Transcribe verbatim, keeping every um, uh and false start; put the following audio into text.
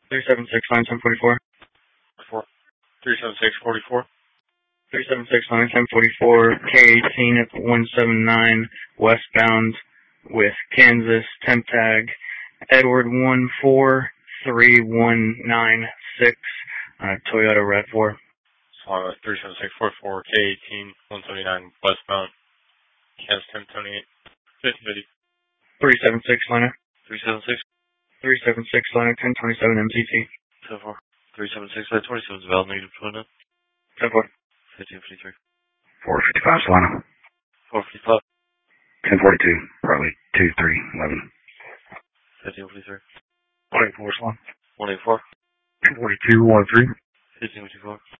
three seven six, line ten forty-four. four. three seven six, forty-four. three seven six, line ten forty-four, K eighteen at one seven nine, westbound with Kansas, temp tag, Edward one four three one nine six, uh, Toyota RAV four. So, three seven six, forty-four, K eighteen, one seventy-nine, westbound, Kansas, temp twenty-eight, fifty fifty. three seven six, liner. three seven six. three seven six, liner, ten twenty-seven, M C T. ten four. three seven six, twenty-seven is valid, negative twenty-nine. ten four. fifteen fifty-three. four fifty-five, Solana. four fifty-five. ten forty-two, Harley, two three eleven. fifteen fifty-three. one eighty-four, Solana. one eighty-four. two forty-two, one three. fifteen fifty-four.